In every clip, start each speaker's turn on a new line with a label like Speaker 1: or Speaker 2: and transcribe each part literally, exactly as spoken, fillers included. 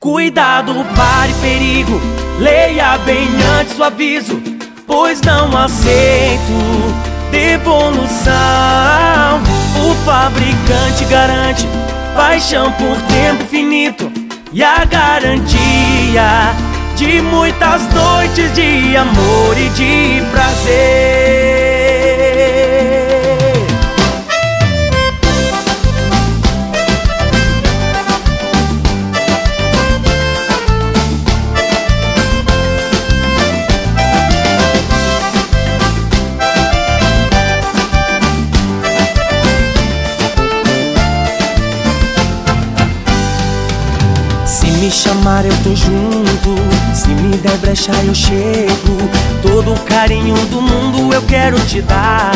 Speaker 1: Cuidado, pare, perigo, leia bem antes o aviso, pois não aceito devolução. O fabricante garante paixão por tempo finito e a garantia de muitas noites de amor e de prazer. Se me chamar eu tô junto, se me der brecha eu chego. Todo o carinho do mundo eu quero te dar.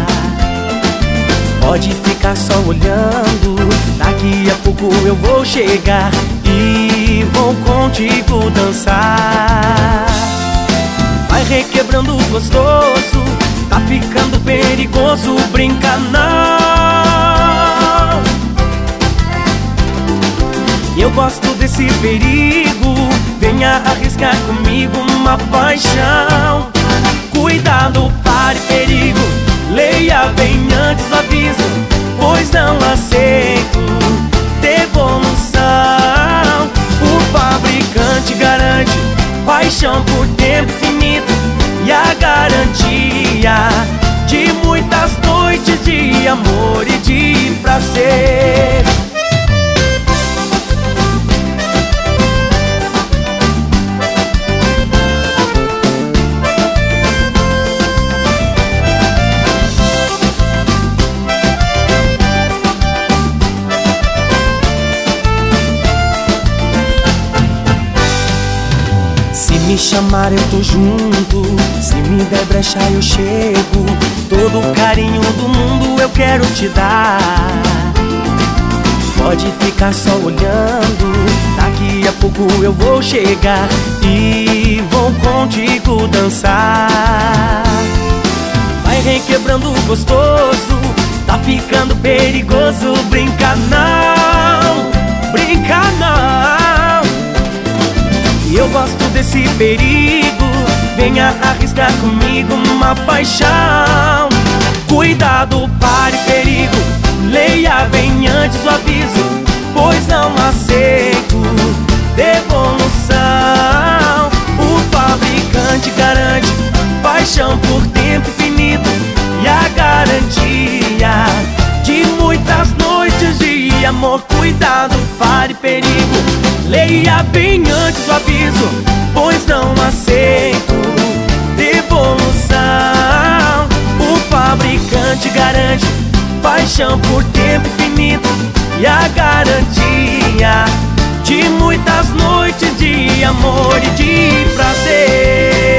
Speaker 1: Pode ficar só olhando, daqui a pouco eu vou chegar e vou contigo dançar. Vai requebrando gostoso, tá ficando perigoso, brinca não. Eu gosto desse perigo, venha arriscar comigo uma paixão. Cuidado, pare, perigo, leia bem antes o aviso, pois não aceito devolução. O fabricante garante paixão por tempo finito e a garantia de muitas noites de amor e de prazer. Se me chamar eu tô junto, se me der brecha eu chego. Todo o carinho do mundo eu quero te dar. Pode ficar só olhando, daqui a pouco eu vou chegar e vou contigo dançar. Vai requebrando gostoso, tá ficando perigoso, brinca não, brinca não. Eu gosto desse perigo, venha arriscar comigo uma paixão. Cuidado, pare, perigo, leia bem antes o aviso, pois não aceito devolução. O fabricante garante paixão por tempo finito e a garantia de muitas noites de amor. Cuidado, pare, perigo, leia bem antes o aviso, pois não aceito devolução. O fabricante garante paixão por tempo finito e a garantia de muitas noites de amor e de prazer.